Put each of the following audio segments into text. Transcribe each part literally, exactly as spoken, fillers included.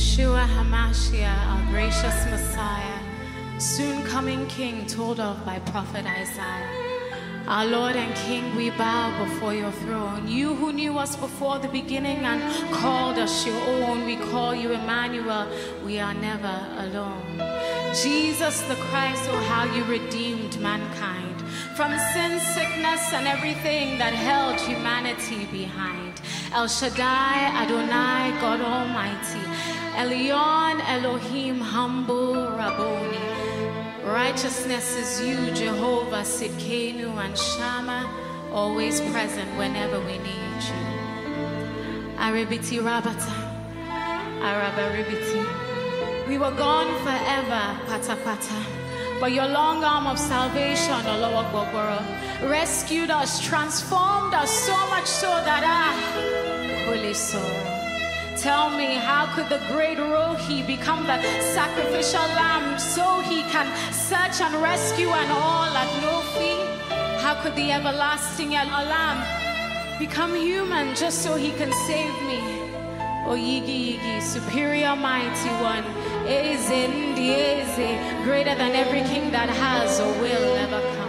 Yeshua HaMashiach, our gracious Messiah, soon coming King told of by prophet Isaiah. Our Lord and King, we bow before your throne. You who knew us before the beginning and called us your own, we call you Emmanuel. We are never alone. Jesus the Christ, oh how you redeemed mankind from sin, sickness, and everything that held humanity behind. El Shaddai, Adonai, God Almighty, Elyon, Elohim, humble Rabboni. Righteousness is you, Jehovah, Sidkenu, and Shammah, always present whenever we need you. Arabiti Rabata, Arabaribiti. We were gone forever, Pata Pata, but your long arm of salvation, Olowa Gbogboro, rescued us, transformed us so much so that I, Holy Soul. Tell me, how could the great Rohi become the sacrificial lamb so he can search and rescue and all at no fee? How could the everlasting lamb become human just so he can save me? Oh, Yigi Yigi, superior mighty one, Eze Ndi Eze, greater than every king that has or will ever come.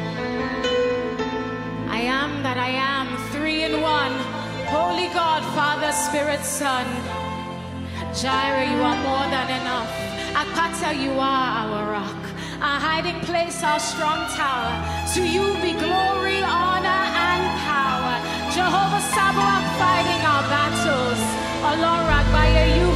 I am that I am, three in one. Holy God, Father, Spirit, Son. Jireh, you are more than enough. Akpata, you are our rock, our hiding place, our strong tower. To you be glory, honor, and power. Jehovah Sabaoth fighting our battles. Allah Ragbaya, you